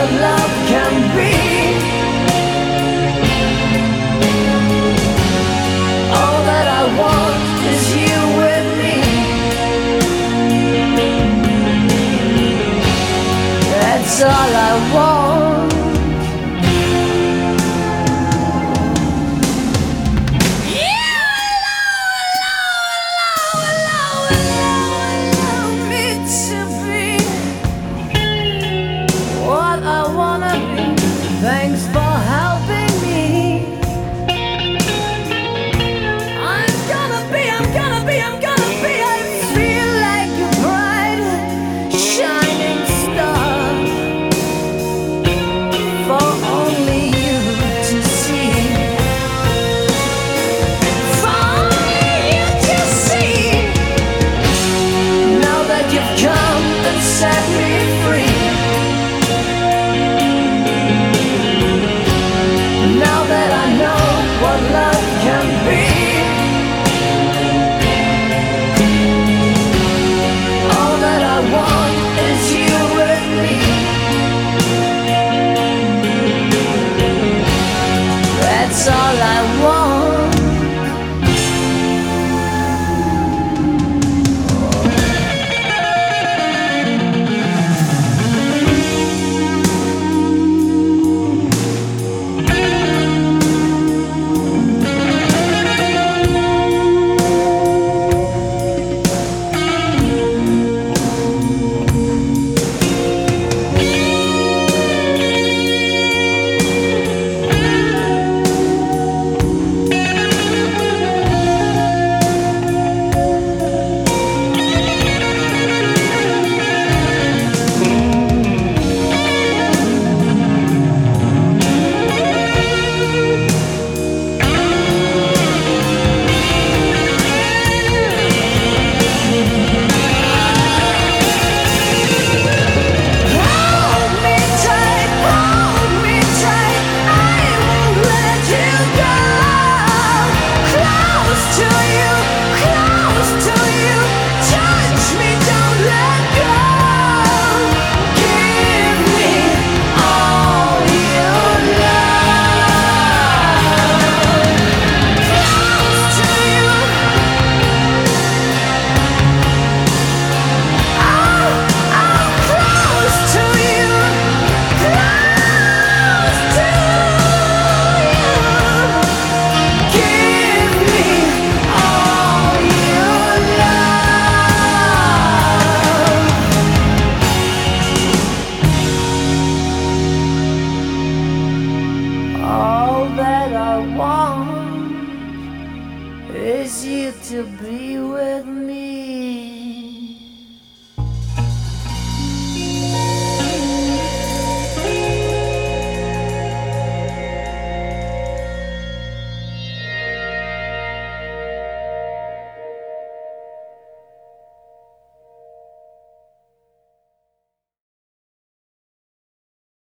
what love can be. All that I want is you with me. That's all I want. Thanks for helping me. I'm gonna be, I feel like a bright, shining star for only you to see. For only you to see. Now that you've come and set me free. What love can be. All that I want is you with me. That's all I want. Is you to be with me.